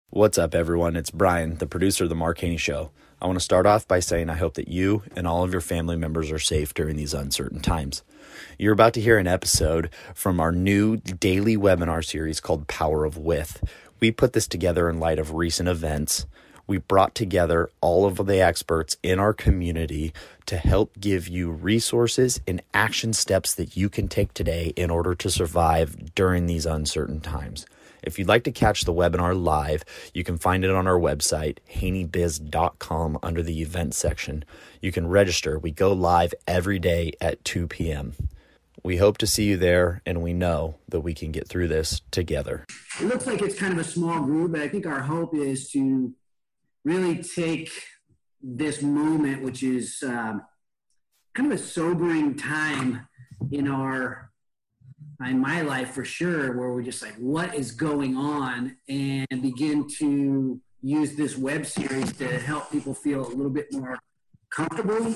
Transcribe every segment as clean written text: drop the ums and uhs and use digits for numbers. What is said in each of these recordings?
What's up, everyone? It's Brian, the producer of The Mark Haney Show. I want to start off by saying I hope that you and all of your family members are safe during these uncertain times. You're about to hear an episode from our new daily webinar series called Power of With. We put this together in light of recent events. We brought together all of the experts in our community to help give you resources and action steps that you can take today in order to survive during these uncertain times. If you'd like to catch the webinar live, you can find it on our website, haneybiz.com, under the events section. You can register. We go live every day at 2 p.m. We hope to see you there, and we know that we can get through this together. It looks like it's kind of a small group, but I think our hope is to really take this moment, which is kind of a sobering time in my life for sure, where we're just like, what is going on, and begin to use this web series to help people feel a little bit more comfortable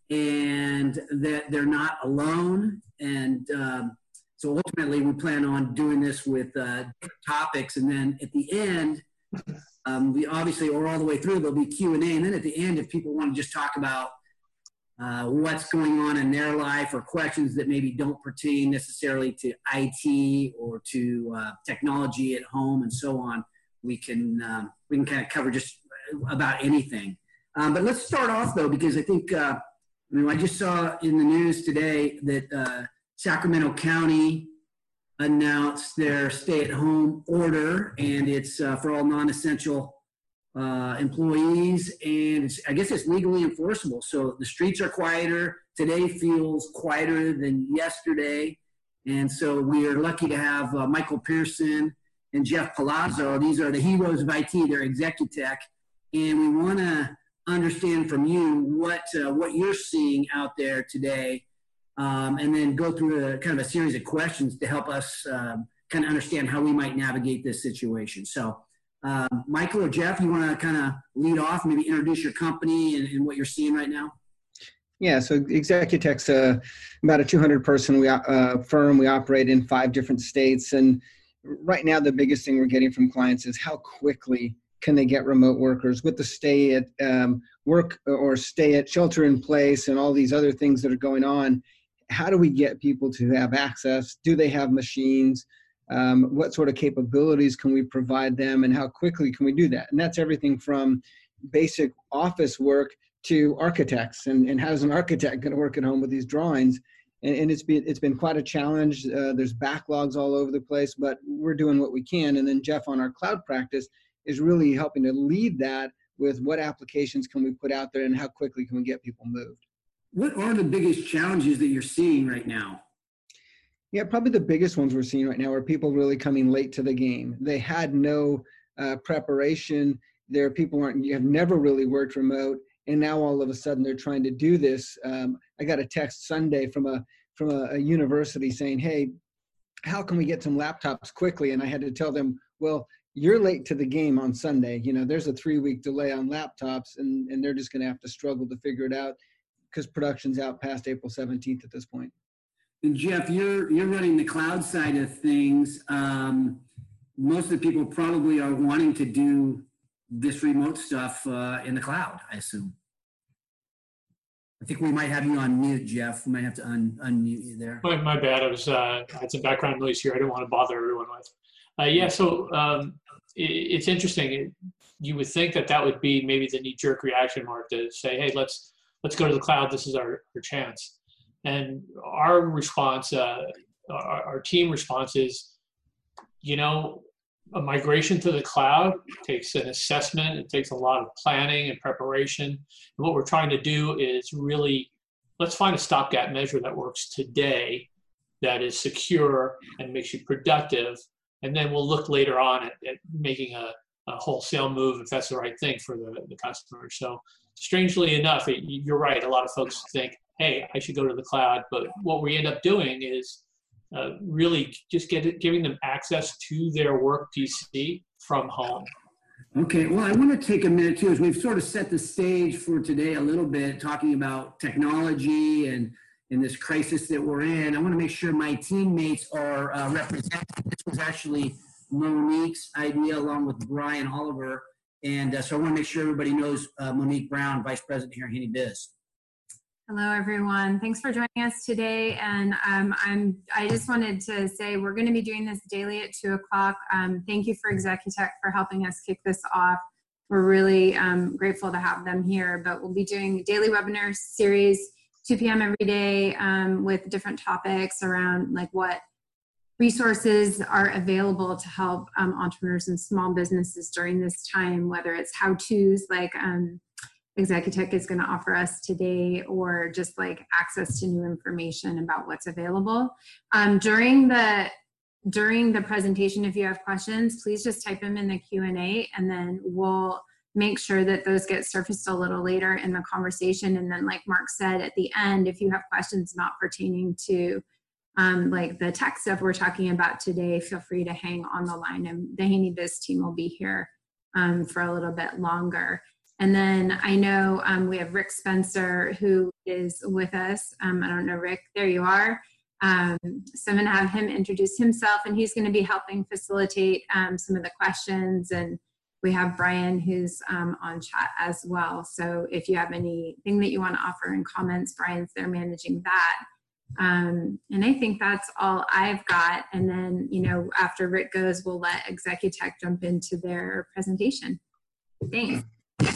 and that they're not alone. And so ultimately we plan on doing this with different topics. And then at the end, we obviously, or all the way through, there'll be Q&A. And then at the end, if people want to just talk about what's going on in their life or questions that maybe don't pertain necessarily to IT or to technology at home and so on, we can kind of cover just about anything. But let's start off though, because I think I just saw in the news today that Sacramento County announced their stay-at-home order, and it's for all non-essential employees, and I guess it's legally enforceable. So the streets are quieter. Today feels quieter than yesterday. And so we are lucky to have Michael Pearson and Jeff Palazzo. These are the heroes of IT. They're Executech. And we want to understand from you what you're seeing out there today, and then go through a kind of a series of questions to help us kind of understand how we might navigate this situation. So Michael or Jeff, you want to kind of lead off, maybe introduce your company and what you're seeing right now? Yeah, so Executech's about a 200-person firm. We operate in 5 different states. And right now, the biggest thing we're getting from clients is how quickly can they get remote workers with the stay at work or stay at shelter in place and all these other things that are going on. How do we get people to have access? Do they have machines? What sort of capabilities can we provide them, and how quickly can we do that? And that's everything from basic office work to architects, and how is an architect going to work at home with these drawings? And it's been quite a challenge. There's backlogs all over the place, but we're doing what we can. And then Jeff on our cloud practice is really helping to lead that with what applications can we put out there and how quickly can we get people moved. What are the biggest challenges that you're seeing right now? Yeah, probably the biggest ones we're seeing right now are people really coming late to the game. They had no preparation. There are people have never really worked remote, and now all of a sudden they're trying to do this. I got a text Sunday from a university saying, "Hey, how can we get some laptops quickly?" And I had to tell them, "Well, you're late to the game on Sunday. There's a 3-week delay on laptops, and they're just going to have to struggle to figure it out because production's out past April 17th at this point." And Jeff, you're running the cloud side of things. Most of the people probably are wanting to do this remote stuff in the cloud, I assume. I think we might have you on mute, Jeff. We might have to unmute you there. My bad. I had some background noise here I didn't want to bother everyone with. So it's interesting. You would think that would be maybe the knee-jerk reaction, Mark, to say, hey, let's go to the cloud. This is our chance. And our response, our team response is, a migration to the cloud takes an assessment. It takes a lot of planning and preparation. And what we're trying to do is really, let's find a stopgap measure that works today, that is secure and makes you productive. And then we'll look later on at making a wholesale move if that's the right thing for the customer. So strangely enough, you're right. A lot of folks think, hey, I should go to the cloud. But what we end up doing is really just giving them access to their work PC from home. Okay, well, I want to take a minute too, as we've sort of set the stage for today a little bit, talking about technology and in this crisis that we're in. I want to make sure my teammates are represented. This was actually Monique's idea along with Brian Oliver. And so I want to make sure everybody knows Monique Brown, Vice President here at Haney Biz. Hello, everyone. Thanks for joining us today. And I just wanted to say we're going to be doing this daily at 2 o'clock. Thank you for Executech for helping us kick this off. We're really grateful to have them here, but we'll be doing a daily webinar series, 2 p.m. every day, with different topics around like what resources are available to help entrepreneurs and small businesses during this time, whether it's how-tos like Executech is going to offer us today, or just like access to new information about what's available. During the presentation, if you have questions, please just type them in the Q&A, and then we'll make sure that those get surfaced a little later in the conversation. And then like Mark said, at the end, if you have questions not pertaining to like the tech stuff we're talking about today, feel free to hang on the line, and the Haney Biz team will be here for a little bit longer. And then I know we have Rick Spencer who is with us. I don't know, Rick, there you are. So I'm going to have him introduce himself, and he's going to be helping facilitate some of the questions. And we have Brian who's on chat as well. So if you have anything that you want to offer in comments, Brian's there managing that. And I think that's all I've got. And then, you know, after Rick goes, we'll let Executech jump into their presentation. Thanks.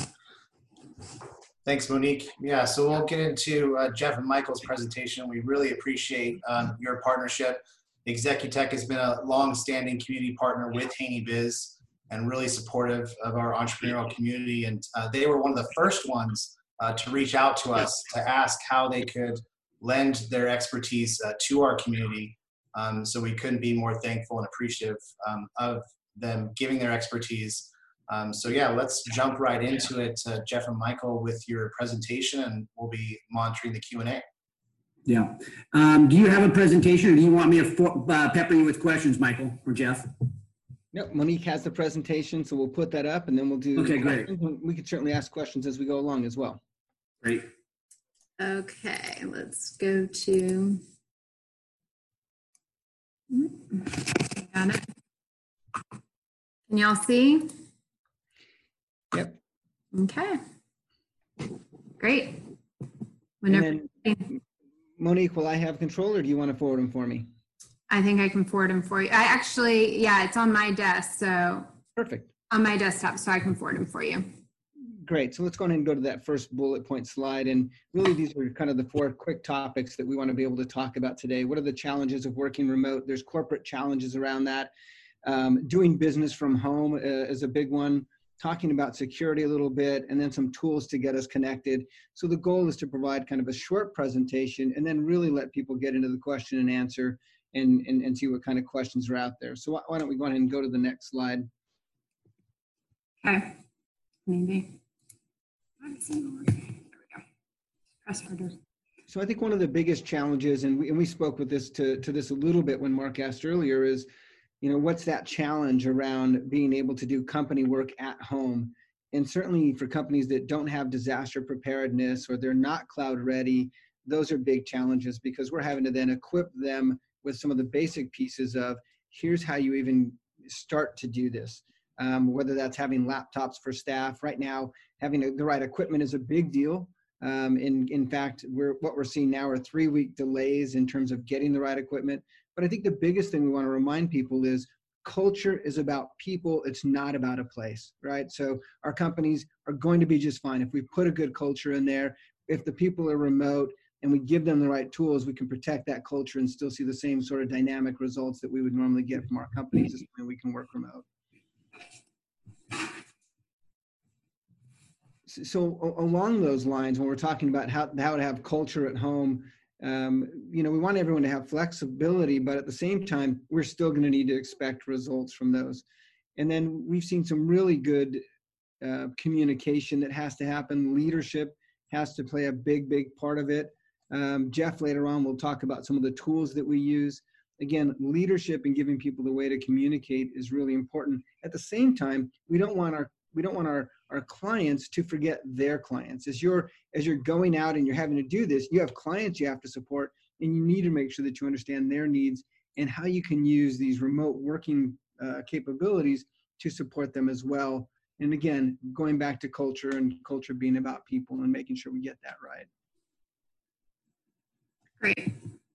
Thanks, Monique. Yeah, so we'll get into Jeff and Michael's presentation. We really appreciate your partnership. Executech has been a long-standing community partner with Haney Biz and really supportive of our entrepreneurial community. And they were one of the first ones to reach out to us to ask how they could lend their expertise to our community. So we couldn't be more thankful and appreciative of them giving their expertise. So yeah, let's jump right into it, Jeff and Michael, with your presentation, and we'll be monitoring the Q&A. Yeah. Do you have a presentation, or do you want me to pepper you with questions, Michael or Jeff? No, Monique has the presentation, so we'll put that up, and then we'll do. Okay, great. We can certainly ask questions as we go along as well. Great. Okay, let's go to. Got it. Can y'all see? Yep. Okay. Great. Whenever. Monique, will I have control, or do you want to forward them for me? I think I can forward them for you. I actually, yeah, it's on my desk, so. Perfect. On my desktop, so I can forward them for you. Great. So let's go ahead and go to that first bullet point slide. And really, these are kind of the 4 quick topics that we want to be able to talk about today. What are the challenges of working remote? There's corporate challenges around that. Doing business from home is a big one. Talking about security a little bit, and then some tools to get us connected. So the goal is to provide kind of a short presentation and then really let people get into the question and answer and see what kind of questions are out there. So why don't we go ahead and go to the next slide? Okay, maybe. There we go. Press harder. So I think one of the biggest challenges, and we spoke with this to this a little bit when Mark asked earlier, is, you know, what's that challenge around being able to do company work at home? And certainly for companies that don't have disaster preparedness or they're not cloud ready, those are big challenges, because we're having to then equip them with some of the basic pieces of here's how you even start to do this. Whether that's having laptops for staff. Right now, having the right equipment is a big deal. In fact, what we're seeing now are 3-week delays in terms of getting the right equipment. But I think the biggest thing we want to remind people is culture is about people. It's not about a place, right? So our companies are going to be just fine if we put a good culture in there. If the people are remote and we give them the right tools, we can protect that culture and still see the same sort of dynamic results that we would normally get from our companies when we can work remote. So along those lines, when we're talking about how to have culture at home, you know, we want everyone to have flexibility, but at the same time, we're still going to need to expect results from those. And then we've seen some really good communication that has to happen. Leadership has to play a big part of it. Jeff later on will talk about some of the tools that we use. Again, leadership and giving people the way to communicate is really important. At the same time, we don't want our clients to forget their clients. As you're going out and you're having to do this, you have clients you have to support, and you need to make sure that you understand their needs and how you can use these remote working capabilities to support them as well. And again, going back to culture, and culture being about people and making sure we get that right. Great.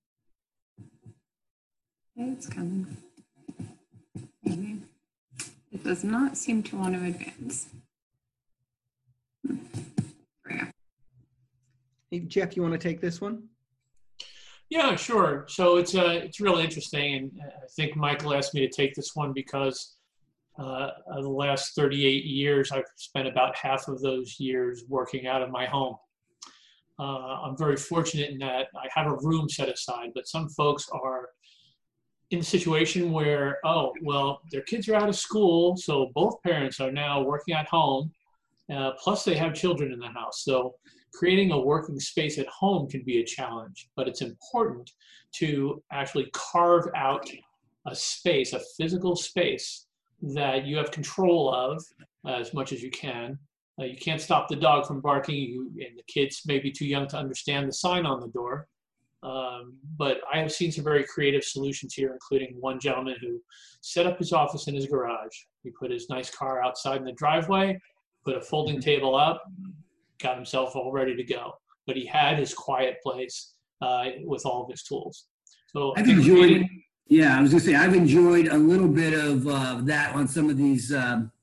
Okay, it's coming. Maybe. It does not seem to want to advance. There we go. Hey, Jeff, you want to take this one? Yeah, sure. So it's really interesting, and I think Michael asked me to take this one because of the last 38 years, I've spent about half of those years working out of my home. I'm very fortunate in that I have a room set aside, but some folks are in a situation where, oh, well, their kids are out of school, so both parents are now working at home, plus they have children in the house. So creating a working space at home can be a challenge, but it's important to actually carve out a space, a physical space that you have control of as much as you can. You can't stop the dog from barking, and the kids may be too young to understand the sign on the door. But I have seen some very creative solutions here, including one gentleman who set up his office in his garage. He put his nice car outside in the driveway, put a folding table up, got himself all ready to go. But he had his quiet place with all of his tools. So I've enjoyed, yeah, I was gonna say, I've enjoyed a little bit of that on some of these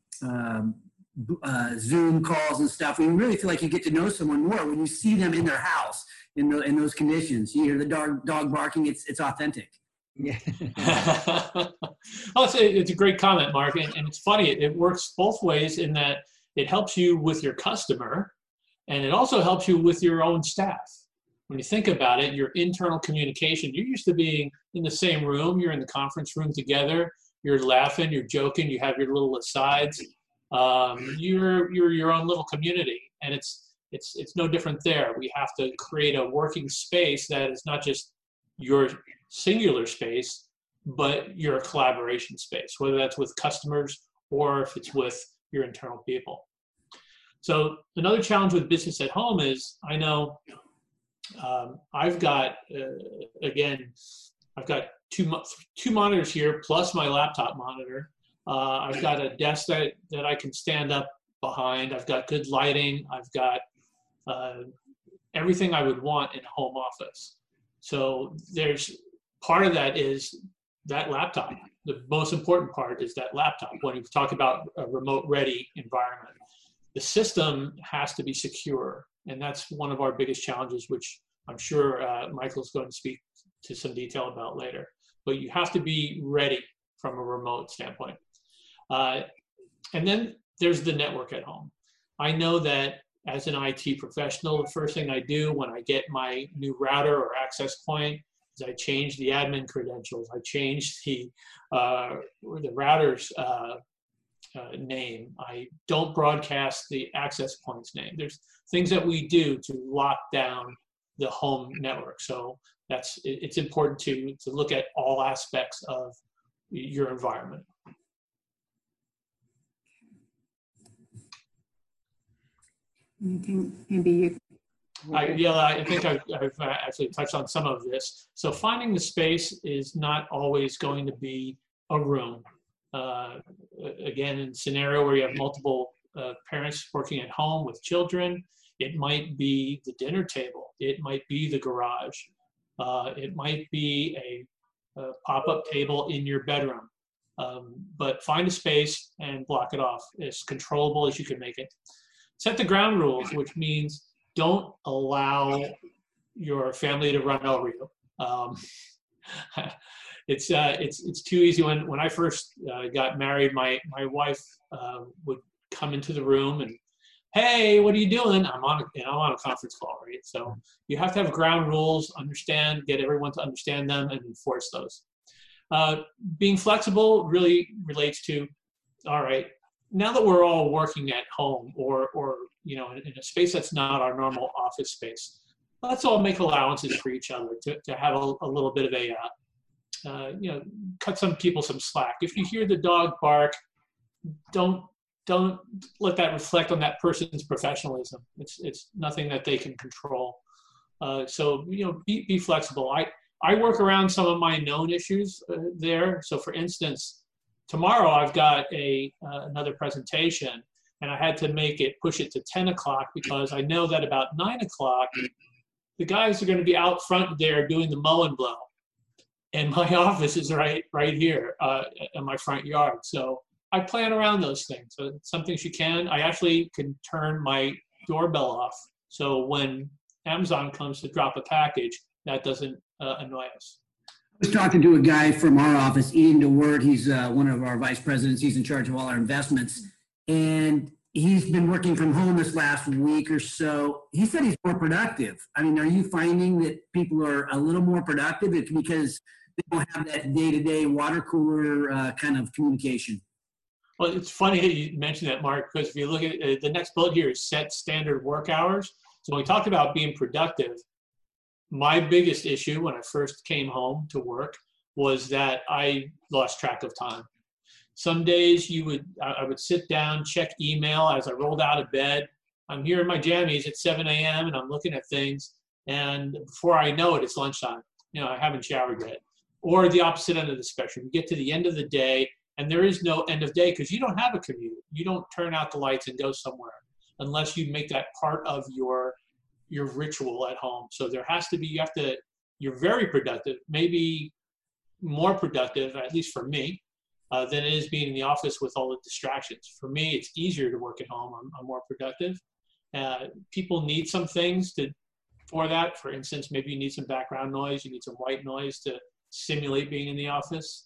Zoom calls and stuff. You really feel like you get to know someone more when you see them in their house in those conditions. You hear the dog barking. It's authentic. Yeah. Oh, it's a great comment, Mark, and it's funny. It works both ways in that it helps you with your customer, and it also helps you with your own staff. When you think about it, your internal communication, you're used to being in the same room. You're in the conference room together. You're laughing. You're joking. You have your little asides. You're your own little community, and it's no different there. We have to create a working space that is not just your singular space, but your collaboration space, whether that's with customers or if it's with your internal people. So another challenge with business at home is, I know I've got two monitors here plus my laptop monitor. I've got a desk that I can stand up behind. I've got good lighting. I've got everything I would want in a home office. So there's part of that is that laptop. The most important part is that laptop. When you talk about a remote ready environment, the system has to be secure. And that's one of our biggest challenges, which I'm sure Michael's going to speak to some detail about later. But you have to be ready from a remote standpoint. And then there's the network at home. I know that as an IT professional, the first thing I do when I get my new router or access point is I change the admin credentials. I change the router's name. I don't broadcast the access point's name. There's things that we do to lock down the home network. So it's important to look at all aspects of your environment. I think maybe you. I think I've actually touched on some of this. So finding the space is not always going to be a room. Again, in a scenario where you have multiple parents working at home with children, it might be the dinner table. It might be the garage. It might be a pop-up table in your bedroom. But find a space and block it off as controllable as you can make it. Set the ground rules, which means don't allow your family to run over you. It's too easy. When I first got married, my wife would come into the room and, hey, what are you doing? I'm on a conference call, right? So you have to have ground rules, get everyone to understand them and enforce those. Being flexible really relates to, all right, now that we're all working at home or in a space that's not our normal office space, let's all make allowances for each other to have a little bit of cut some people some slack. If you hear the dog bark, don't let that reflect on that person's professionalism. It's nothing that they can control. So be flexible. I work around some of my known issues there. So for instance, tomorrow I've got another presentation, and I had to push it to 10 o'clock because I know that about 9 o'clock, the guys are going to be out front there doing the mow and blow. And my office is right here in my front yard. So I plan around those things. So some things you can. I actually can turn my doorbell off. So when Amazon comes to drop a package, that doesn't annoy us. I was talking to a guy from our office, Ian DeWert. He's one of our vice presidents. He's in charge of all our investments. And he's been working from home this last week or so. He said he's more productive. I mean, are you finding that people are a little more productive? It's because they don't have that day-to-day water cooler kind of communication. Well, it's funny that you mentioned that, Mark, because if you look at the next bullet here is set standard work hours. So when we talked about being productive, my biggest issue when I first came home to work was that I lost track of time. Some days I would sit down, check email as I rolled out of bed. I'm here in my jammies at 7 a.m. and I'm looking at things. And before I know it, it's lunchtime. I haven't showered yet. Or the opposite end of the spectrum. You get to the end of the day and there is no end of day because you don't have a commute. You don't turn out the lights and go somewhere unless you make that part of your ritual at home. So there has to be, you're very productive, maybe more productive, at least for me, than it is being in the office with all the distractions. For me, it's easier to work at home. I'm more productive. People need some things for that. For instance, maybe you need some background noise. You need some white noise to simulate being in the office.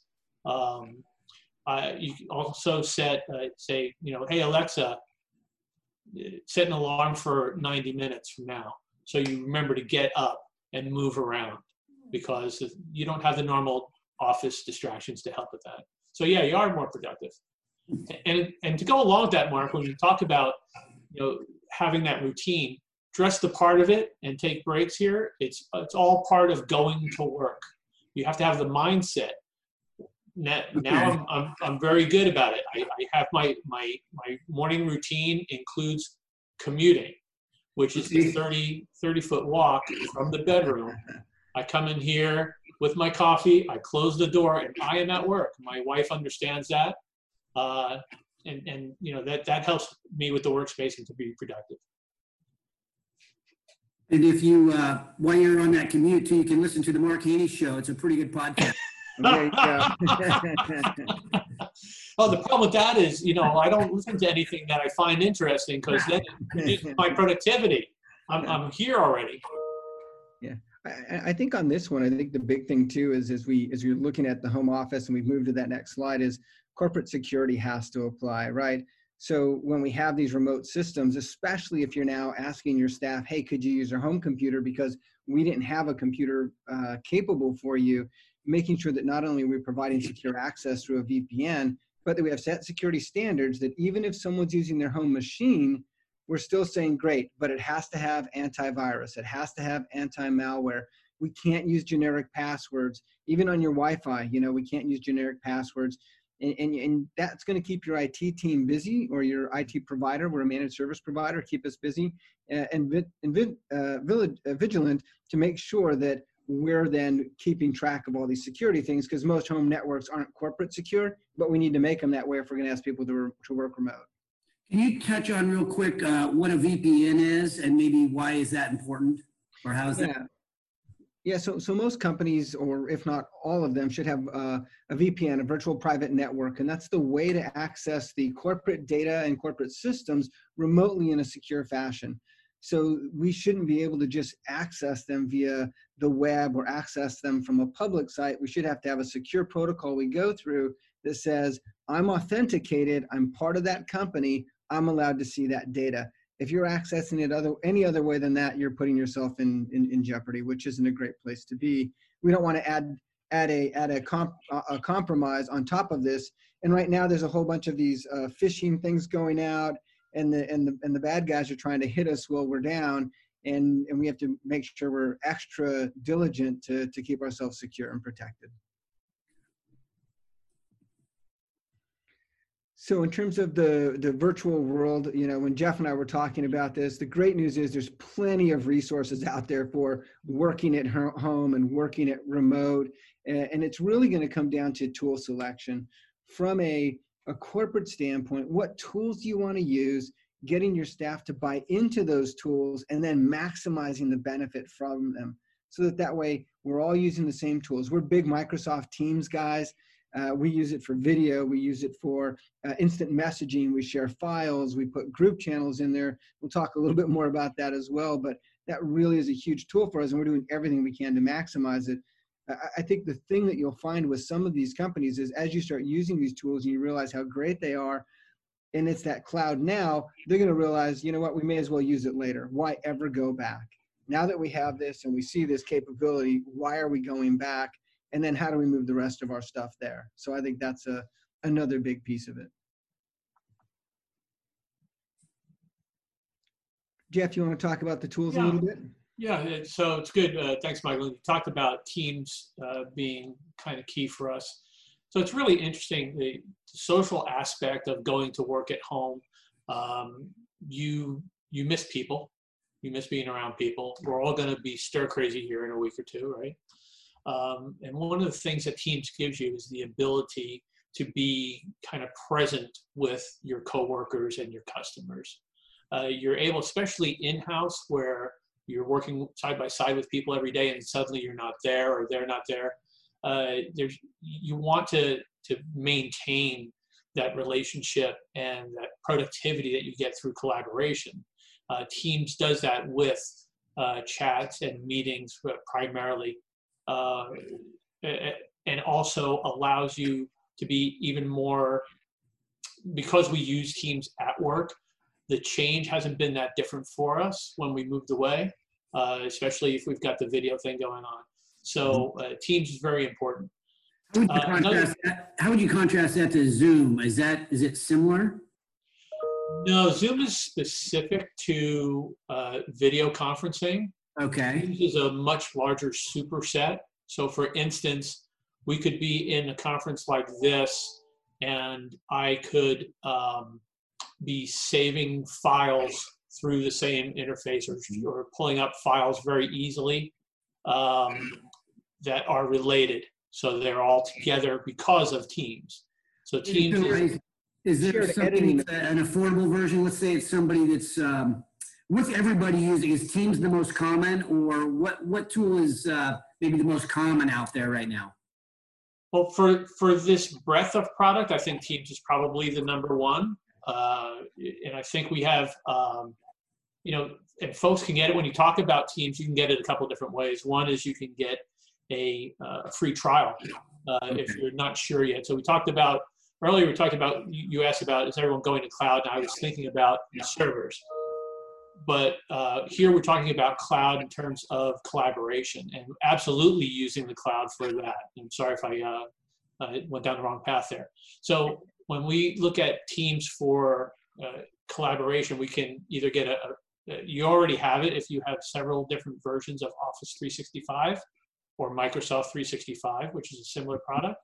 You can also set, say, hey, Alexa, set an alarm for 90 minutes from now. So you remember to get up and move around because you don't have the normal office distractions to help with that. So yeah, you are more productive. And to go along with that, Mark, when you talk about having that routine, dress the part of it and take breaks here. It's all part of going to work. You have to have the mindset. Now I'm very good about it. I have my morning routine includes commuting, which is the 30-foot walk from the bedroom. I come in here with my coffee, I close the door, and I am at work. My wife understands that, and that helps me with the workspace and to be productive. And if you, while you're on that commute too, you can listen to the Mark Haney Show. It's a pretty good podcast. There you go. Oh, the problem with that is, I don't listen to anything that I find interesting because then it reduces my productivity. I'm here already. Yeah, I think on this one, I think the big thing too is as you're looking at the home office and we've moved to that next slide is corporate security has to apply, right? So when we have these remote systems, especially if you're now asking your staff, hey, could you use your home computer because we didn't have a computer capable for you, making sure that not only are we providing secure access through a VPN, but that we have set security standards that even if someone's using their home machine, we're still saying, great, but it has to have antivirus. It has to have anti-malware. We can't use generic passwords. Even on your Wi-Fi, we can't use generic passwords. And that's going to keep your IT team busy, or your IT provider, we're a managed service provider, keep us busy and vigilant to make sure that we're then keeping track of all these security things, because most home networks aren't corporate secure, but we need to make them that way if we're going to ask people to work remote. Can you touch on real quick what a VPN is and maybe why is that important, or how is that? Yeah, so most companies, or if not all of them, should have a VPN, a virtual private network, and that's the way to access the corporate data and corporate systems remotely in a secure fashion. So we shouldn't be able to just access them via the web or access them from a public site. We should have to have a secure protocol we go through that says, I'm authenticated, I'm part of that company, I'm allowed to see that data. If you're accessing it any other way than that, you're putting yourself in jeopardy, which isn't a great place to be. We don't want to add a compromise on top of this. And right now, there's a whole bunch of these phishing things going out, and the bad guys are trying to hit us while we're down, and we have to make sure we're extra diligent to keep ourselves secure and protected. So in terms of the virtual world, when Jeff and I were talking about this, the great news is there's plenty of resources out there for working at home and working at remote. And it's really going to come down to tool selection. from a corporate standpoint, what tools do you want to use, getting your staff to buy into those tools, and then maximizing the benefit from them, so that way we're all using the same tools. We're big Microsoft Teams guys. We use it for video. We use it for instant messaging. We share files. We put group channels in there. We'll talk a little bit more about that as well, but that really is a huge tool for us, and we're doing everything we can to maximize it. I think the thing that you'll find with some of these companies is as you start using these tools and you realize how great they are, and it's that cloud now, they're going to realize, you know what, we may as well use it later. Why ever go back? Now that we have this and we see this capability, why are we going back? And then how do we move the rest of our stuff there? So I think that's another big piece of it. Jeff, you want to talk about the tools a little bit? Yeah, so it's good. Thanks, Michael. You talked about Teams being kind of key for us. So it's really interesting, the social aspect of going to work at home. You miss people. You miss being around people. We're all going to be stir crazy here in a week or two, right? And one of the things that Teams gives you is the ability to be kind of present with your coworkers and your customers. You're able, especially in-house, where you're working side by side with people every day and suddenly you're not there or they're not there. You want to maintain that relationship and that productivity that you get through collaboration. Teams does that with chats and meetings primarily, and also allows you to be even more, because we use Teams at work, the change hasn't been that different for us when we moved away, especially if we've got the video thing going on. So Teams is very important. How would you contrast that to Zoom? Is it similar? No, Zoom is specific to video conferencing. Okay. Teams is a much larger superset. So for instance, we could be in a conference like this and I could be saving files through the same interface or pulling up files very easily that are related. So they're all together because of Teams. So Teams is there something, an affordable version? Let's say it's somebody that's, what's everybody using? Is Teams the most common, or what tool is maybe the most common out there right now? Well, for this breadth of product, I think Teams is probably the number one. And I think we have, and folks can get it. When you talk about Teams, you can get it a couple different ways. One is you can get a free trial if you're not sure yet. So we talked about, earlier we talked about, you asked about, is everyone going to cloud? And I was thinking about servers. But here we're talking about cloud in terms of collaboration and absolutely using the cloud for that. I'm sorry if I went down the wrong path there. So when we look at Teams for collaboration, we can either get you already have it if you have several different versions of Office 365 or Microsoft 365, which is a similar product,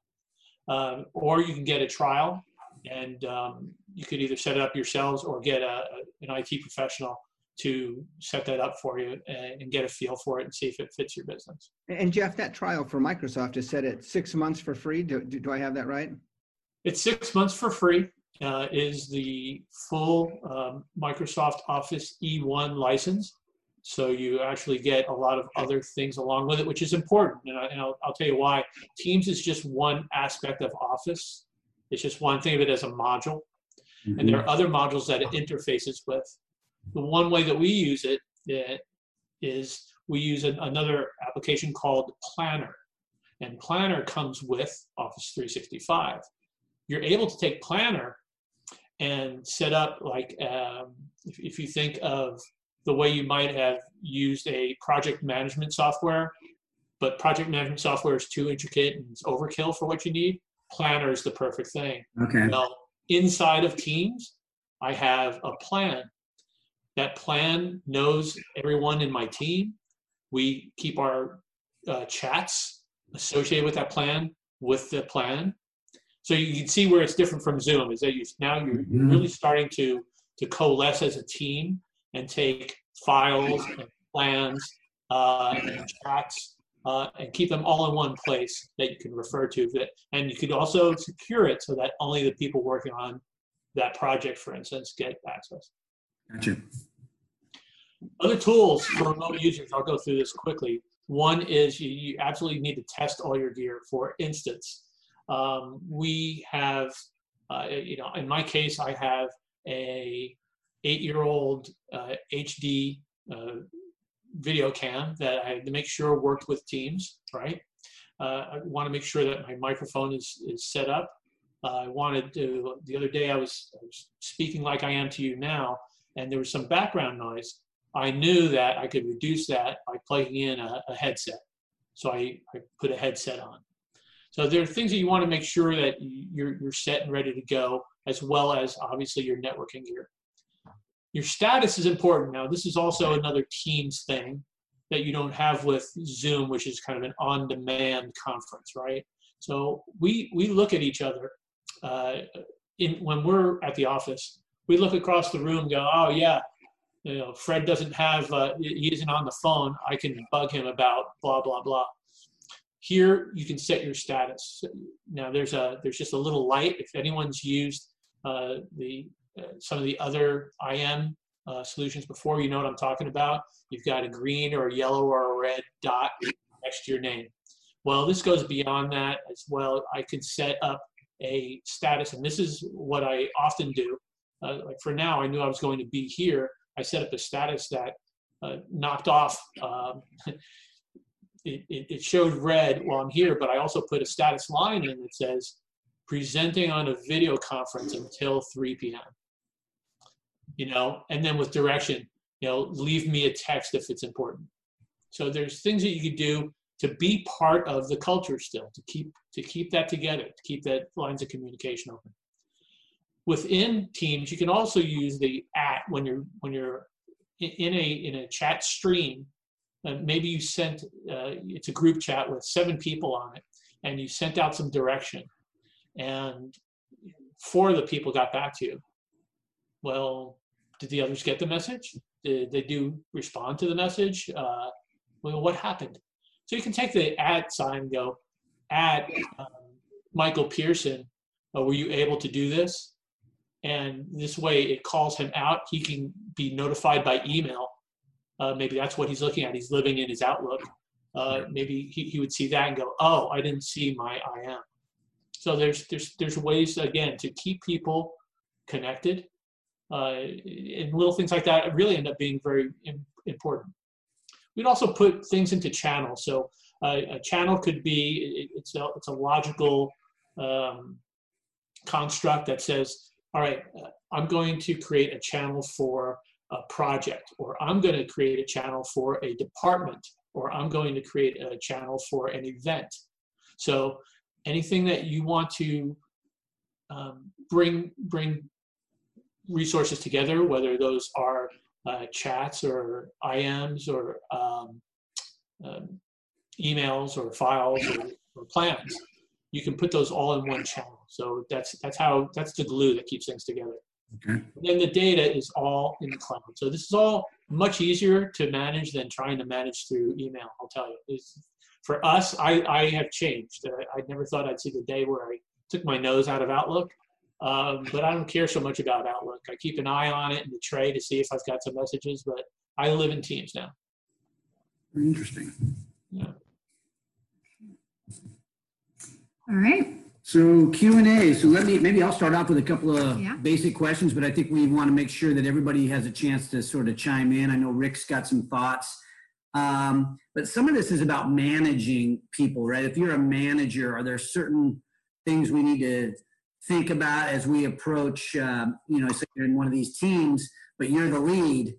or you can get a trial, and you could either set it up yourselves or get an IT professional to set that up for you and get a feel for it and see if it fits your business. And Jeff, that trial for Microsoft is set at 6 months for free. Do I have that right? It's 6 months for free. Is the full Microsoft Office E1 license. So you actually get a lot of other things along with it, which is important. And I'll tell you why. Teams is just one aspect of Office. It's just one thing of it as a module. Mm-hmm. And there are other modules that it interfaces with. The one way that we use it is we use another application called Planner. And Planner comes with Office 365. You're able to take Planner and set up, like, if you think of the way you might have used a project management software, but project management software is too intricate and it's overkill for what you need, Planner is the perfect thing. Okay. Well, inside of Teams, I have a plan. That plan knows everyone in my team. We keep our chats associated with that plan with the plan. So you can see where it's different from Zoom, is that you're really starting to coalesce as a team and take files and plans and chats and keep them all in one place that you can refer to. And you could also secure it so that only the people working on that project, for instance, get access. Gotcha. Other tools for remote users, I'll go through this quickly. One is you absolutely need to test all your gear. For instance, we have, in my case, I have a 8-year-old HD video cam that I had to make sure worked with Teams, right? I want to make sure that my microphone is set up. I wanted to, the other day I was speaking like I am to you now, and there was some background noise. I knew that I could reduce that by plugging in a headset. So I put a headset on. So there are things that you want to make sure that you're set and ready to go, as well as obviously your networking gear. Your status is important. Now, this is also another Teams thing that you don't have with Zoom, which is kind of an on-demand conference, right? So we look at each other when we're at the office. We look across the room and go, oh yeah, Fred doesn't have, he isn't on the phone. I can bug him about blah, blah, blah. Here, you can set your status. Now, there's just a little light. If anyone's used some of the other IM solutions before, you know what I'm talking about. You've got a green or a yellow or a red dot next to your name. Well, this goes beyond that as well. I could set up a status, and this is what I often do. Like for now, I knew I was going to be here. I set up a status that knocked off, it showed red while I'm here, but I also put a status line in that says, presenting on a video conference until 3 p.m. And then with direction, leave me a text if it's important. So there's things that you could do to be part of the culture still, to keep that together, to keep that lines of communication open. Within Teams, you can also use the @ when you're in a chat stream. Maybe you sent it's a group chat with 7 people on it, and you sent out some direction, and 4 of the people got back to you. Well, did the others get the message? Did they respond to the message? Well, what happened? So you can take the @ sign and go, Michael Pearson, were you able to do this? And this way it calls him out. He can be notified by email. Maybe that's what he's looking at. He's living in his Outlook. Maybe he would see that and go, oh, I didn't see my IM. So there's ways, again, to keep people connected. And little things like that really end up being very important. We'd also put things into channels. So a channel could be, it's a logical construct that says, all right, I'm going to create a channel for a project, or I'm going to create a channel for a department, or I'm going to create a channel for an event. So anything that you want to bring resources together, whether those are chats or IMs or emails or files or plans, you can put those all in one channel. So that's the glue that keeps things together. Okay. And then the data is all in the cloud. So this is all much easier to manage than trying to manage through email, I'll tell you. For us, I have changed. I never thought I'd see the day where I took my nose out of Outlook, but I don't care so much about Outlook. I keep an eye on it in the tray to see if I've got some messages, but I live in Teams now. Very interesting. Yeah. All right. So Q&A. So maybe I'll start off with a couple of basic questions, but I think we want to make sure that everybody has a chance to sort of chime in. I know Rick's got some thoughts, but some of this is about managing people, right? If you're a manager, are there certain things we need to think about as we approach, say you're in one of these teams, but you're the lead.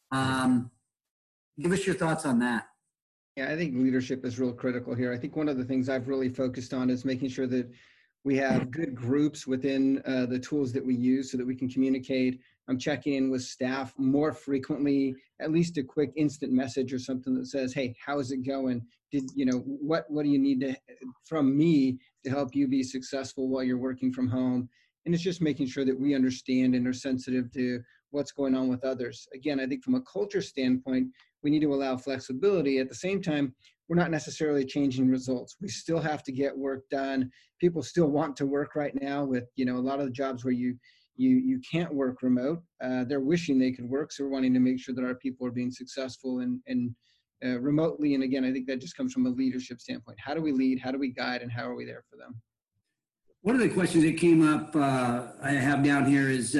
Give us your thoughts on that. Yeah, I think leadership is real critical here. I think one of the things I've really focused on is making sure that we have good groups within the tools that we use so that we can communicate. I'm checking in with staff more frequently, at least a quick instant message or something that says, hey, how is it going? What do you need from me to help you be successful while you're working from home? And it's just making sure that we understand and are sensitive to what's going on with others. Again, I think from a culture standpoint, we need to allow flexibility. At the same time, we're not necessarily changing results. We still have to get work done. People still want to work right now with, a lot of the jobs where you can't work remote. They're wishing they could work. So we're wanting to make sure that our people are being successful and remotely. And again, I think that just comes from a leadership standpoint. How do we lead? How do we guide? And how are we there for them? One of the questions that came up I have down here is,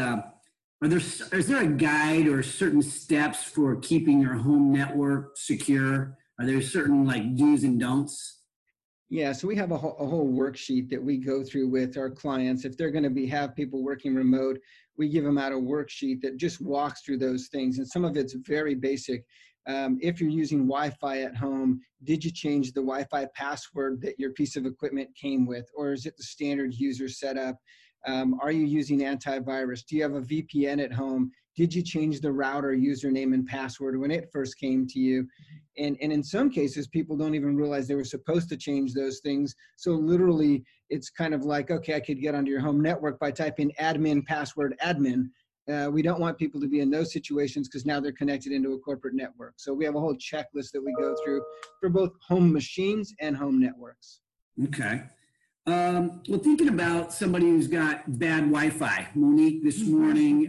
is there a guide or certain steps for keeping your home network secure? Are there certain like do's and don'ts? Yeah, so we have a whole worksheet that we go through with our clients. If they're going to have people working remote, we give them out a worksheet that just walks through those things. And some of it's very basic. If you're using Wi-Fi at home, did you change the Wi-Fi password that your piece of equipment came with? Or is it the standard user setup? Are you using antivirus? Do you have a VPN at home? Did you change the router username and password when it first came to you? And in some cases, people don't even realize they were supposed to change those things. So literally, it's kind of like, okay, I could get onto your home network by typing admin password admin. We don't want people to be in those situations because now they're connected into a corporate network. So we have a whole checklist that we go through for both home machines and home networks. Okay. Well, thinking about somebody who's got bad Wi-Fi, Monique this morning,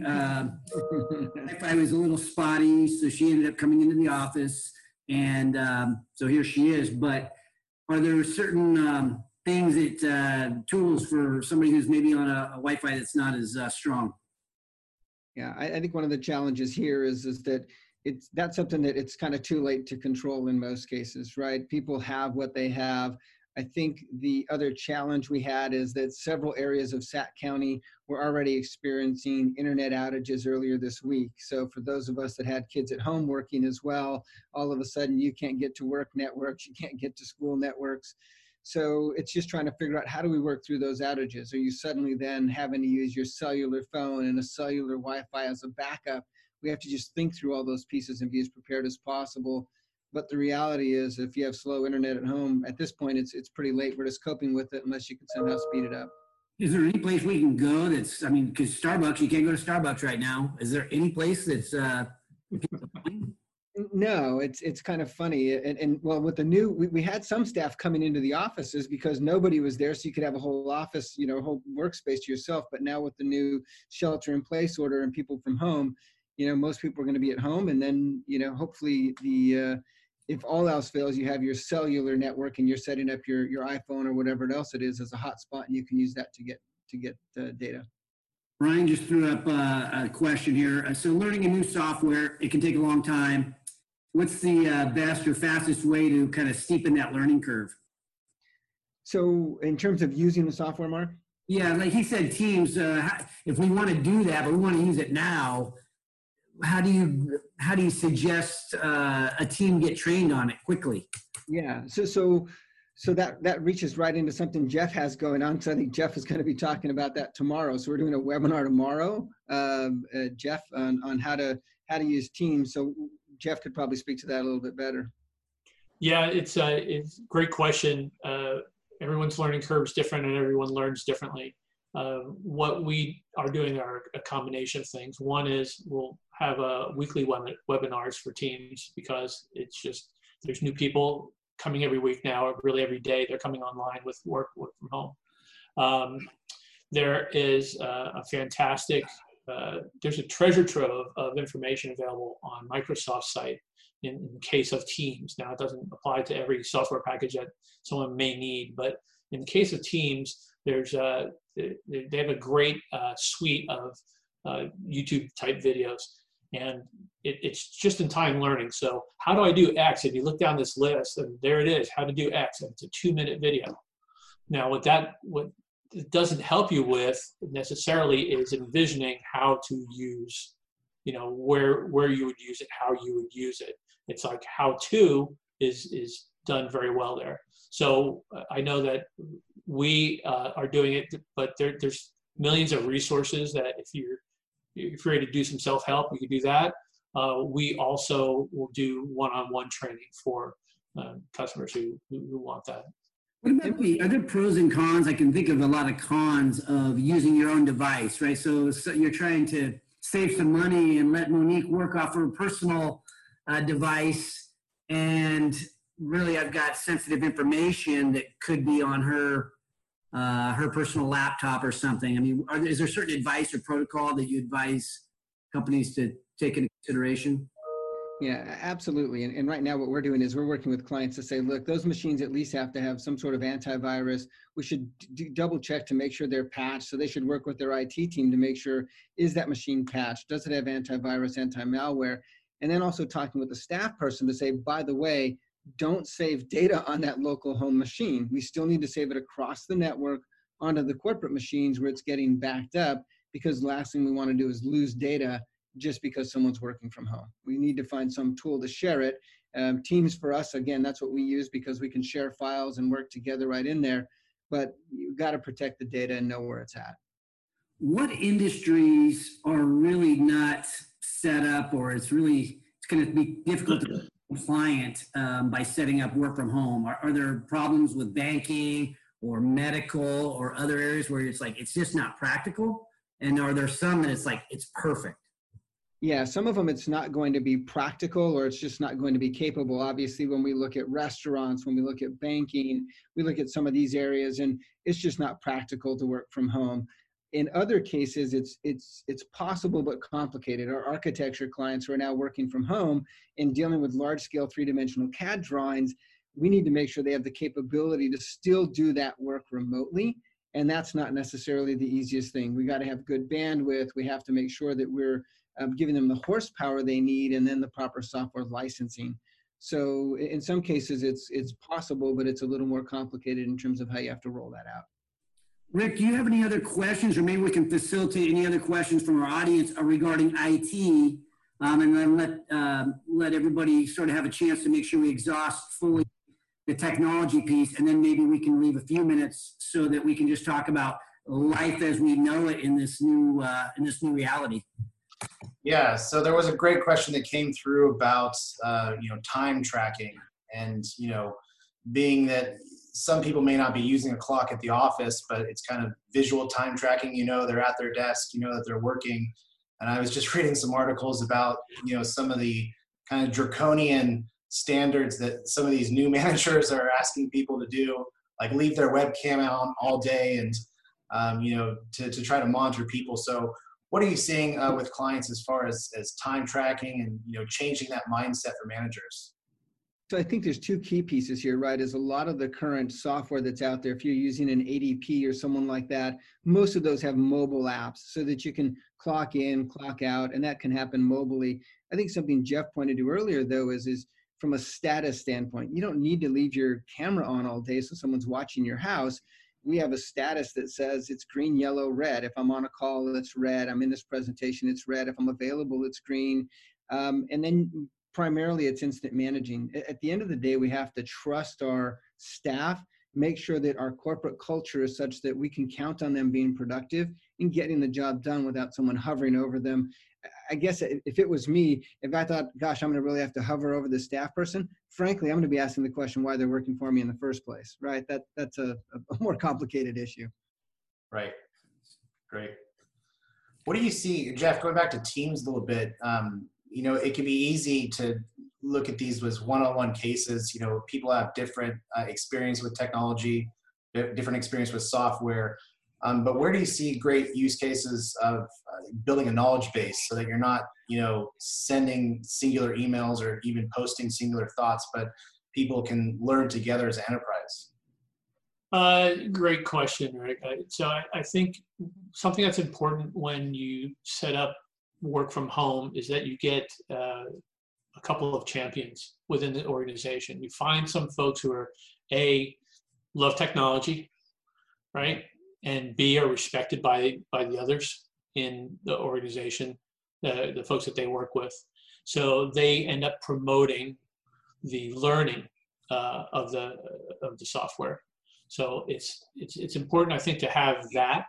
Wi-Fi was a little spotty, so she ended up coming into the office, and so here she is. But are there certain things that tools for somebody who's maybe on a Wi-Fi that's not as strong? Yeah, I think one of the challenges here is that that's something that it's kind of too late to control in most cases, right? People have what they have. I think the other challenge we had is that several areas of Sac County were already experiencing internet outages earlier this week. So for those of us that had kids at home working as well, all of a sudden you can't get to work networks, you can't get to school networks. So it's just trying to figure out, how do we work through those outages? Are you suddenly then having to use your cellular phone and a cellular Wi-Fi as a backup? We have to just think through all those pieces and be as prepared as possible. But the reality is, if you have slow internet at home, at this point, it's pretty late. We're just coping with it unless you can somehow speed it up. Is there any place we can go that's, because Starbucks, you can't go to Starbucks right now. Is there any place that's No, it's kind of funny. And well, with the new, we had some staff coming into the offices because nobody was there. So you could have a whole office, a whole workspace to yourself. But now with the new shelter in place order and people from home, most people are going to be at home. And then, hopefully if all else fails, you have your cellular network and you're setting up your iPhone or whatever else it is as a hotspot, and you can use that to get data. Ryan just threw up a question here. So learning a new software, it can take a long time. What's the best or fastest way to kind of steepen that learning curve? So in terms of using the software, Mark? Yeah, like he said, Teams, if we want to do that, but we want to use it now, how do you suggest a team get trained on it quickly? Yeah, so that reaches right into something Jeff has going on. So I think Jeff is going to be talking about that tomorrow. So we're doing a webinar tomorrow, Jeff, on how to use Teams. So Jeff could probably speak to that a little bit better. Yeah, it's a great question. Everyone's learning curve is different, and everyone learns differently. What we are doing are a combination of things. One is we'll have weekly webinars for teams, because it's just, there's new people coming every week now, or really every day. They're coming online with work from home. There is a fantastic, there's a treasure trove of information available on Microsoft's site in case of Teams. Now, it doesn't apply to every software package that someone may need, but in the case of Teams, there's they have a great suite of YouTube type videos, and it's just in time learning. So how do I do X? If you look down this list, and there it is, how to do X, and it's a 2-minute video. Now, what it doesn't help you with necessarily is envisioning how to use, where you would use it, how you would use it. It's like how to is done very well there. So I know that we are doing it, but there's millions of resources that if you're ready to do some self-help, you can do that. We also will do one-on-one training for customers who want that. What about are there pros and cons? I can think of a lot of cons of using your own device, right? So you're trying to save some money and let Monique work off her personal device. And really, I've got sensitive information that could be on her personal laptop or something. I mean, is there certain advice or protocol that you advise companies to take into consideration? Yeah, absolutely. And right now what we're doing is we're working with clients to say, look, those machines at least have to have some sort of antivirus. We should double check to make sure they're patched. So they should work with their IT team to make sure, is that machine patched? Does it have antivirus, anti-malware? And then also talking with the staff person to say, by the way, don't save data on that local home machine. We still need to save it across the network onto the corporate machines where it's getting backed up, because the last thing we want to do is lose data just because someone's working from home. We need to find some tool to share it. Teams for us, again, that's what we use because we can share files and work together right in there, but you've got to protect the data and know where it's at. What industries are really not set up, or it's going to be difficult to be compliant by setting up work from home? Are there problems with banking or medical or other areas where it's like, it's just not practical? And are there some that it's like, it's perfect? Yeah, some of them it's not going to be practical, or it's just not going to be capable. Obviously, when we look at restaurants, when we look at banking, we look at some of these areas, and it's just not practical to work from home. In other cases, it's possible but complicated. Our architecture clients who are now working from home and dealing with large-scale three-dimensional CAD drawings, we need to make sure they have the capability to still do that work remotely. And that's not necessarily the easiest thing. We got to have good bandwidth. We have to make sure that we're giving them the horsepower they need, and then the proper software licensing. So in some cases, it's possible, but it's a little more complicated in terms of how you have to roll that out. Rick, do you have any other questions, or maybe we can facilitate any other questions from our audience regarding IT, and then let everybody sort of have a chance to make sure we exhaust fully the technology piece, and then maybe we can leave a few minutes so that we can just talk about life as we know it in this new reality. Yeah, so there was a great question that came through about time tracking, and being that some people may not be using a clock at the office, but it's kind of visual time tracking. They're at their desk, that they're working. And I was just reading some articles about some of the kind of draconian standards that some of these new managers are asking people to do, like leave their webcam on all day, and to try to monitor people. So what are you seeing with clients as far as time tracking and changing that mindset for managers? So I think there's two key pieces here, right? Is a lot of the current software that's out there, if you're using an ADP or someone like that, most of those have mobile apps so that you can clock in, clock out, and that can happen mobily. I think something Jeff pointed to earlier, though, is from a status standpoint, you don't need to leave your camera on all day so someone's watching your house. We have a status that says it's green, yellow, red. If I'm on a call, it's red. I'm in this presentation, it's red. If I'm available, it's green. And then primarily it's instant managing. At the end of the day, we have to trust our staff, make sure that our corporate culture is such that we can count on them being productive and getting the job done without someone hovering over them. I guess if it was me, if I thought, gosh, I'm going to really have to hover over the staff person, frankly, I'm going to be asking the question why they're working for me in the first place, right? That's a more complicated issue. Right. Great. What do you see, Jeff, going back to teams a little bit, it can be easy to look at these as one-on-one cases. People have different experience with technology, different experience with software. But where do you see great use cases of building a knowledge base so that you're not, sending singular emails or even posting singular thoughts, but people can learn together as an enterprise? Great question, Rick. So I think something that's important when you set up work from home is that you get a couple of champions within the organization. You find some folks who are love technology, right? And B, are respected by the others in the organization, the folks that they work with. So they end up promoting the learning of the software. So it's important, I think, to have that.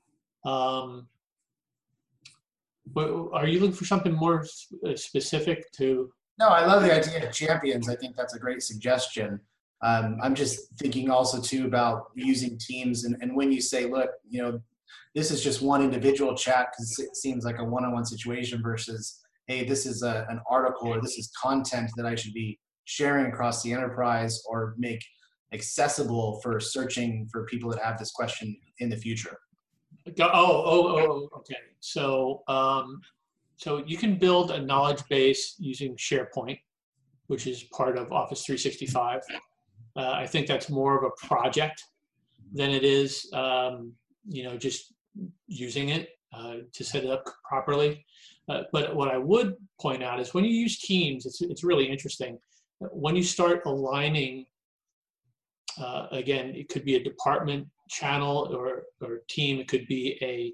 But are you looking for something more specific to? No, I love the idea of champions. I think that's a great suggestion. I'm just thinking also too about using teams, and when you say, look, this is just one individual chat because it seems like a one-on-one situation versus, hey, this is an article or this is content that I should be sharing across the enterprise or make accessible for searching for people that have this question in the future. Okay. So, so you can build a knowledge base using SharePoint, which is part of Office 365. I think that's more of a project than it is, just using it to set it up properly. But what I would point out is when you use Teams, it's really interesting. When you start aligning, again, it could be a department channel or team. It could be a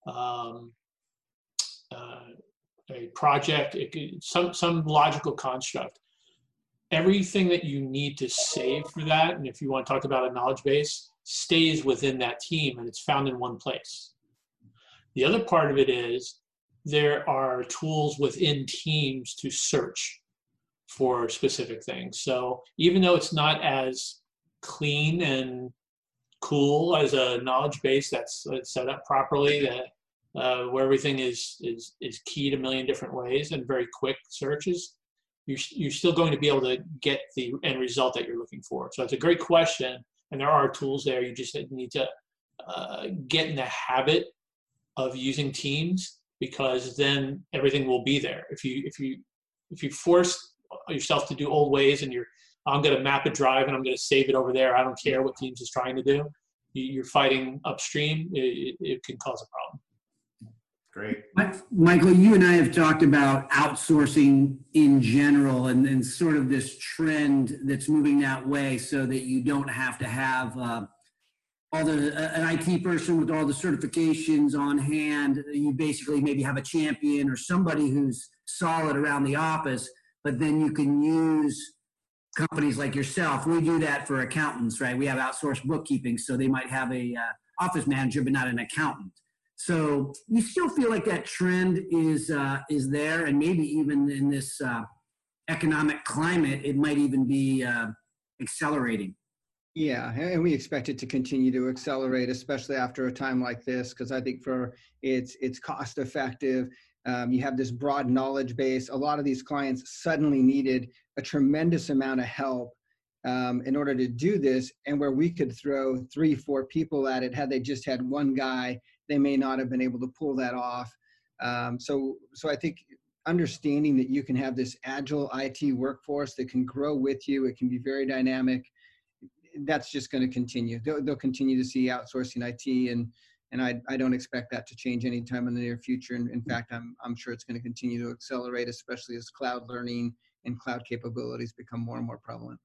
project. It could, some logical construct. Everything that you need to save for that, and if you want to talk about a knowledge base, stays within that team and it's found in one place. The other part of it is there are tools within Teams to search for specific things. So even though it's not as clean and cool as a knowledge base that's set up properly, that where everything is keyed a million different ways and very quick searches, you're still going to be able to get the end result that you're looking for. So it's a great question, and there are tools there. You just need to get in the habit of using Teams, because then everything will be there. If you force yourself to do old ways and I'm going to map a drive and I'm going to save it over there, I don't care what Teams is trying to do, you're fighting upstream, it can cause a problem. Great. Michael, you and I have talked about outsourcing in general and sort of this trend that's moving that way so that you don't have to have an IT person with all the certifications on hand. You basically maybe have a champion or somebody who's solid around the office, but then you can use companies like yourself. We do that for accountants, right? We have outsourced bookkeeping, so they might have a office manager, but not an accountant. So you still feel like that trend is there, and maybe even in this economic climate, it might even be accelerating. Yeah, and we expect it to continue to accelerate, especially after a time like this, because I think it's cost effective. You have this broad knowledge base. A lot of these clients suddenly needed a tremendous amount of help in order to do this, and where we could throw 3-4 people at it, had they just had one guy, they may not have been able to pull that off. So I think understanding that you can have this agile IT workforce that can grow with you, it can be very dynamic, that's just going to continue. They'll continue to see outsourcing IT, and I don't expect that to change anytime in the near future. And in fact, I'm sure it's going to continue to accelerate, especially as cloud learning and cloud capabilities become more and more prevalent.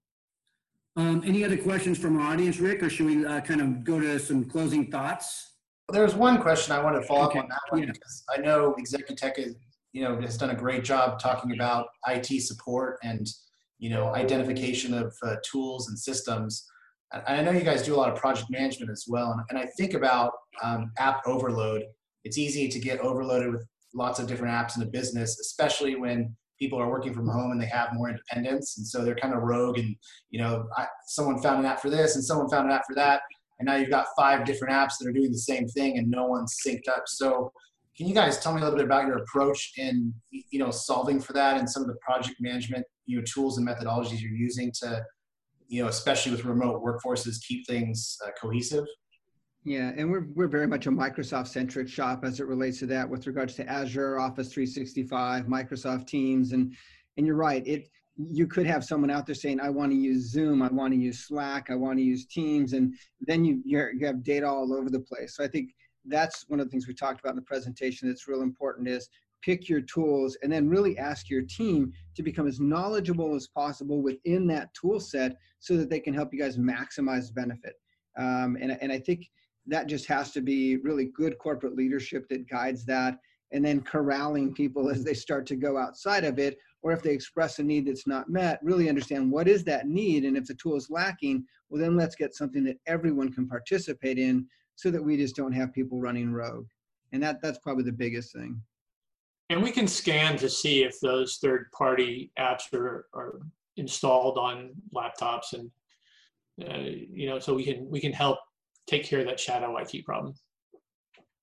Any other questions from our audience, Rick, or should we kind of go to some closing thoughts? There's one question I want to follow up on that one, because I know Executech has done a great job talking about IT support and identification of tools and systems. I know you guys do a lot of project management as well, and I think about app overload. It's easy to get overloaded with lots of different apps in a business, especially when people are working from home and they have more independence, and so they're kind of rogue. And someone found an app for this, and someone found an app for that. And now you've got 5 different apps that are doing the same thing and no one's synced up. So can you guys tell me a little bit about your approach in, solving for that, and some of the project management, tools and methodologies you're using to, especially with remote workforces, keep things cohesive? Yeah, and we're very much a Microsoft-centric shop as it relates to that, with regards to Azure, Office 365, Microsoft Teams, and you're right. You could have someone out there saying, I want to use Zoom, I want to use Slack, I want to use Teams, and then you have data all over the place. So I think that's one of the things we talked about in the presentation that's real important, is pick your tools and then really ask your team to become as knowledgeable as possible within that tool set so that they can help you guys maximize benefit. And I think that just has to be really good corporate leadership that guides that, and then corralling people as they start to go outside of it, or if they express a need that's not met, really understand what is that need, and if the tool is lacking, well, then let's get something that everyone can participate in so that we just don't have people running rogue. And that's probably the biggest thing. And we can scan to see if those third-party apps are installed on laptops, and so we can help take care of that shadow IT problem.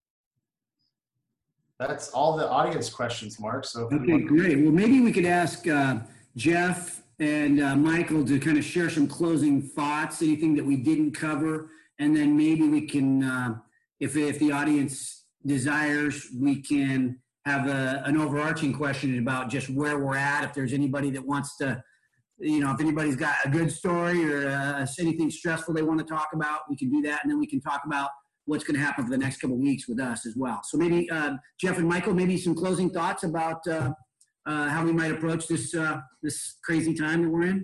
That's all the audience questions, Mark. So Okay, great. Well, maybe we could ask Jeff and Michael to kind of share some closing thoughts, anything that we didn't cover, and then maybe we can, if the audience desires, we can have an overarching question about just where we're at. If there's anybody that wants to, if anybody's got a good story or anything stressful they want to talk about, we can do that, and then we can talk about what's going to happen for the next couple of weeks with us as well. So maybe Jeff and Michael, maybe some closing thoughts about how we might approach this crazy time that we're in.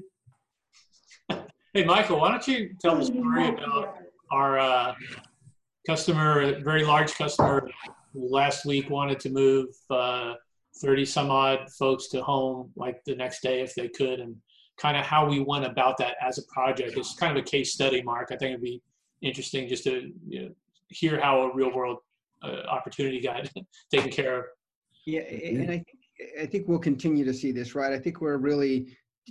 Hey, Michael, why don't you tell the story about our customer, a very large customer, who last week wanted to move 30 some odd folks to home like the next day if they could, and kind of how we went about that as a project. It's kind of a case study, Mark. I think it'd be interesting just to hear how a real world opportunity got taken care of. Yeah, and I think we'll continue to see this, right? I think we're really,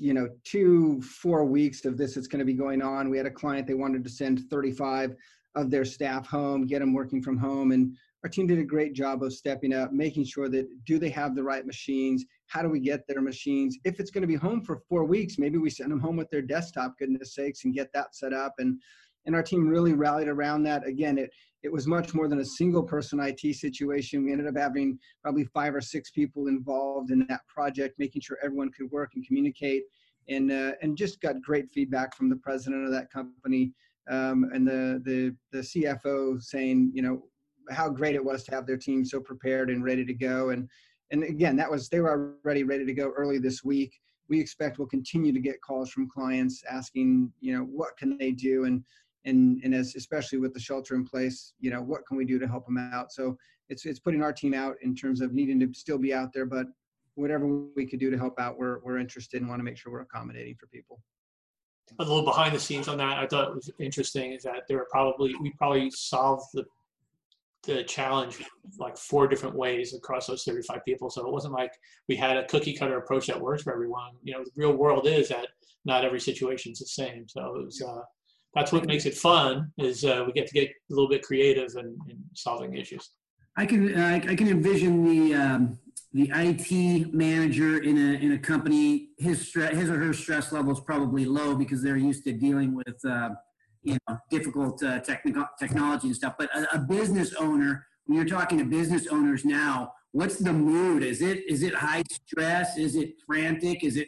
2-4 weeks of this. It's going to be going on. We had a client, they wanted to send 35 of their staff home, get them working from home. And our team did a great job of stepping up, making sure that, do they have the right machines? How do we get their machines? If it's going to be home for 4 weeks, maybe we send them home with their desktop, goodness sakes, and get that set up. And our team really rallied around that. Again, it was much more than a single person IT situation. We ended up having probably 5 or 6 people involved in that project, making sure everyone could work and communicate, and just got great feedback from the president of that company, and the CFO saying, how great it was to have their team so prepared and ready to go. And again, they were already ready to go early this week. We expect we'll continue to get calls from clients asking, what can they do? And especially with the shelter in place, what can we do to help them out? So it's putting our team out in terms of needing to still be out there, but whatever we could do to help out, we're interested and want to make sure we're accommodating for people. A little behind the scenes on that, I thought was interesting, is that we probably solved the challenge like 4 different ways across those 35 people. So it wasn't like we had a cookie cutter approach that works for everyone. The real world is that not every situation is the same. So it was, that's what makes it fun, is we get to get a little bit creative in solving issues. I can envision the IT manager in a company, his or her stress level is probably low because they're used to dealing with difficult technology and stuff. But a business owner, when you're talking to business owners now, what's the mood? Is it high stress? Is it frantic? Is it?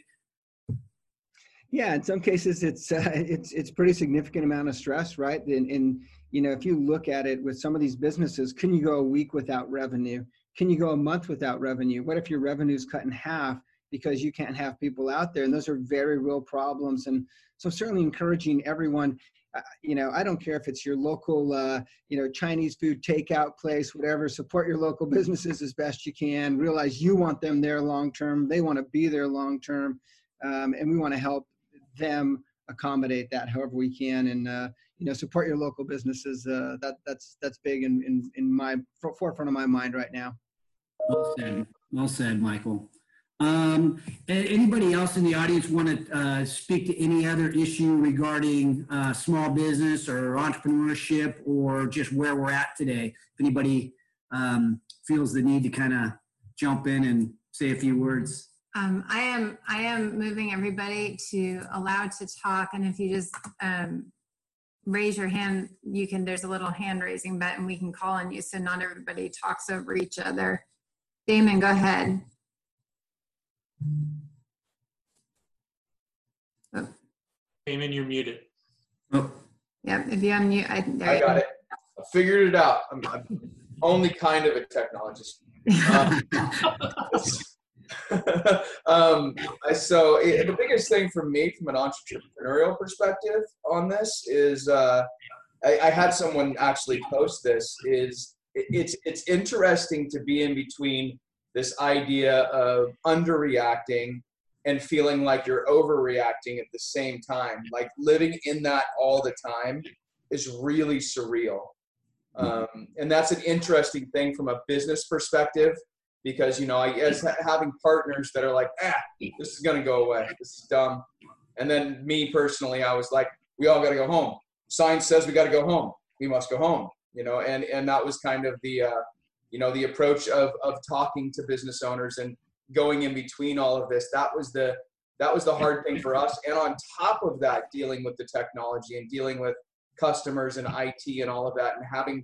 Yeah, in some cases it's pretty significant amount of stress, right? And if you look at it with some of these businesses, can you go a week without revenue? Can you go a month without revenue? What if your revenue is cut in half because you can't have people out there? And those are very real problems. And so certainly encouraging everyone, I don't care if it's your local, Chinese food takeout place, whatever, support your local businesses as best you can. Realize you want them there long-term. They want to be there long-term. And we want to help them accommodate that however we can, and support your local businesses. That's big in my forefront of my mind right now. Well said, Michael. Anybody else in the audience want to speak to any other issue regarding small business or entrepreneurship, or just where we're at today? If anybody feels the need to kind of jump in and say a few words. I am moving everybody to allowed to talk, and if you just raise your hand, there's a little hand raising button, we can call on you, so not everybody talks over each other. Damon, go ahead. Oh. Damon, you're muted. Oh. Yep, if you unmute, I got it. I figured it out. I'm only kind of a technologist. So the biggest thing for me from an entrepreneurial perspective on this is I had someone actually post this, is it's interesting to be in between this idea of underreacting and feeling like you're overreacting at the same time. Like living in that all the time is really surreal. And that's an interesting thing from a business perspective, because, having partners that are like, this is going to go away. This is dumb. And then me personally, I was like, we all got to go home. Science says we got to go home. We must go home, and that was kind of the the approach of talking to business owners and going in between all of this, that was the hard thing for us. And on top of that, dealing with the technology and dealing with customers and IT and all of that, and having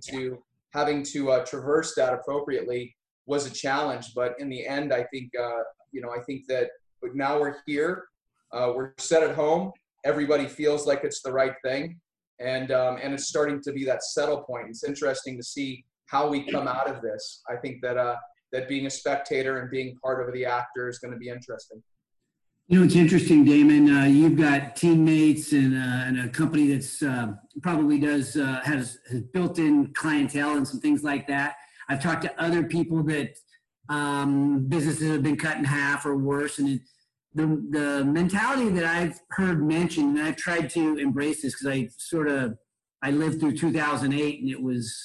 to traverse that appropriately was a challenge. But in the end, I think that now we're here, we're set at home. Everybody feels like it's the right thing, and it's starting to be that settle point. It's interesting to see how we come out of this. I think that being a spectator and being part of the actor is going to be interesting. It's interesting, Damon. You've got teammates and a company that's probably has built-in clientele and some things like that. I've talked to other people that businesses have been cut in half or worse, and the mentality that I've heard mentioned, and I've tried to embrace this because I lived through 2008, and it was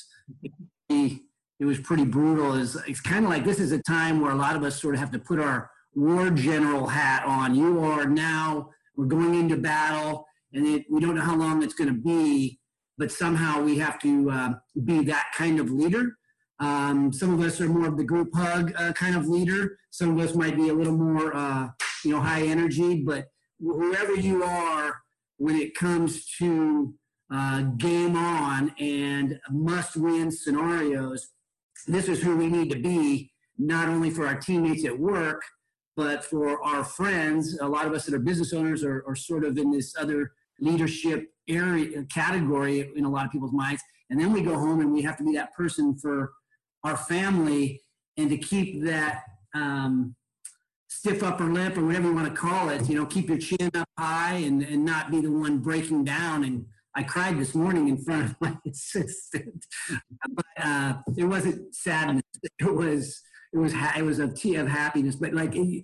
pretty brutal. It's kind of like this is a time where a lot of us sort of have to put our war general hat on. We're going into battle, and we don't know how long it's going to be, but somehow we have to be that kind of leader. Some of us are more of the group hug kind of leader. Some of us might be a little more, high energy, but whoever you are, when it comes to game on and must-win scenarios, this is who we need to be, not only for our teammates at work, but for our friends. A lot of us that are business owners are sort of in this other leadership area category in a lot of people's minds. And then we go home and we have to be that person for our family, and to keep that stiff upper lip or whatever you want to call it, keep your chin up high and not be the one breaking down. And I cried this morning in front of my assistant, but it wasn't sadness. It was a tea of happiness. But the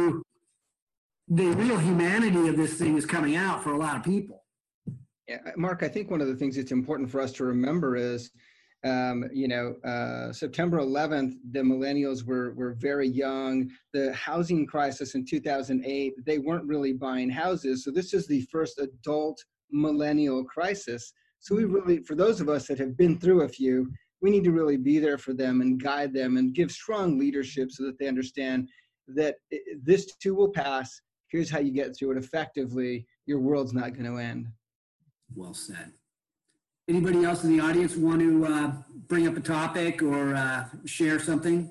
real humanity of this thing is coming out for a lot of people. Yeah, Mark, I think one of the things that's important for us to remember is, September 11th, the millennials were very young. The housing crisis in 2008, they weren't really buying houses. So this is the first adult millennial crisis. So we really, for those of us that have been through a few, we need to really be there for them and guide them and give strong leadership so that they understand that this too will pass. Here's how you get through it effectively. Your world's not going to end. Well said. Anybody else in the audience want to bring up a topic or share something?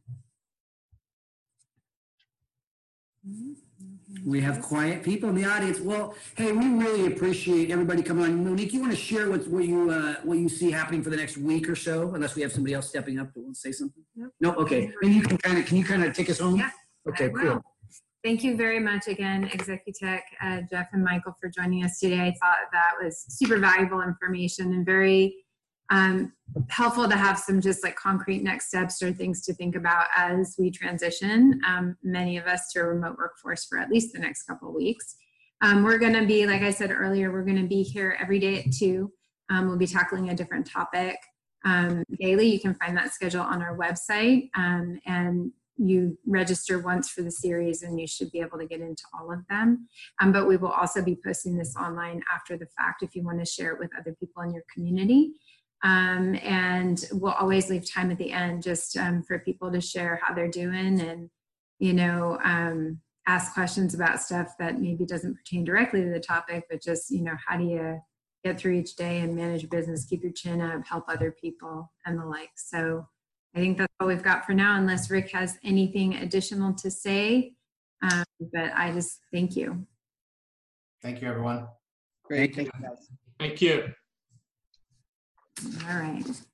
We have quiet people in the audience. Well, hey, we really appreciate everybody coming on. Monique, you want to share what you see happening for the next week or so, unless we have somebody else stepping up that wants to say something? No? Okay. And can you kind of take us home? Yeah. Okay, cool. Thank you very much again, Executech, Jeff and Michael, for joining us today. I thought that was super valuable information and very helpful to have some just concrete next steps or things to think about as we transition, many of us, to a remote workforce for at least the next couple of weeks. We're going to be, like I said earlier, we're going to be here every day at 2. We'll be tackling a different topic daily. You can find that schedule on our website, and you register once for the series and you should be able to get into all of them. But we will also be posting this online after the fact if you want to share it with other people in your community. And we'll always leave time at the end just for people to share how they're doing and, ask questions about stuff that maybe doesn't pertain directly to the topic, but just, how do you get through each day and manage business, keep your chin up, help other people and the like. So I think that's all we've got for now, unless Rick has anything additional to say. But I just thank you. Thank you, everyone. Great. Thank you, guys. Thank you. All right.